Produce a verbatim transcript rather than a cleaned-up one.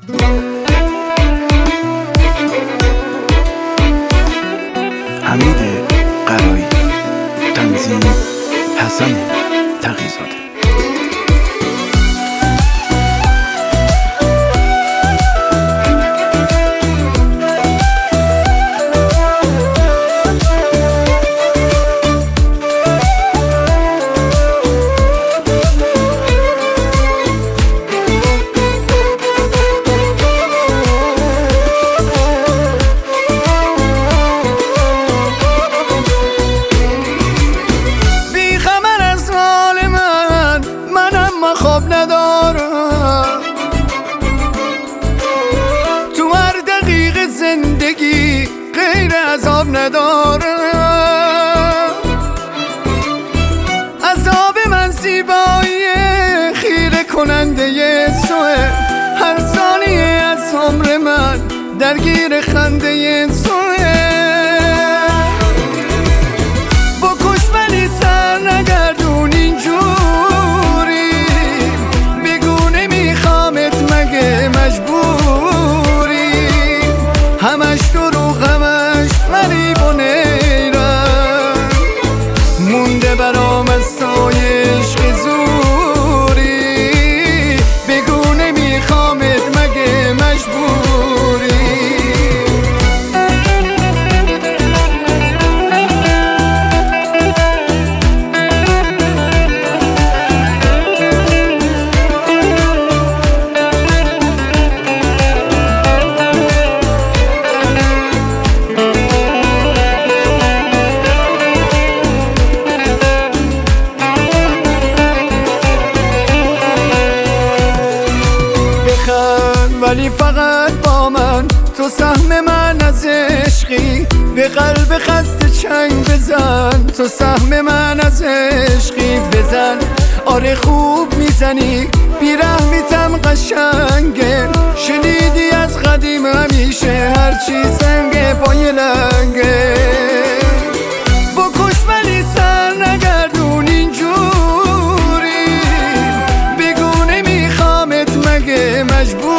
حمید قرایی، تنظیم حسن تقی‌زاده. خواب ندارم تو هر دقیقه زندگی غیر عذاب ندارم. عذاب من زیبایی خیره کننده سوه، هر ثانیه از عمر من درگیر خنده سوه. بکش ولی سر نگردون اینجوری، مجبوری همش دروغ همش فریب و نیرم، مونده برام از سایه عشق زوری. بگو نمیخوامت مگه مجبوری. ولی فقط با من تو سهم من از عشقی، به قلب خسته چنگ بزن تو سهم من از عشقی. بزن آره خوب میزنی، بیرحمیتم قشنگه، شنیدی از قدیم همیشه هرچی سنگه پای لنگه. بکش ولی سر نگردون اینجوری، بگو نمیخوامت مگه مجبور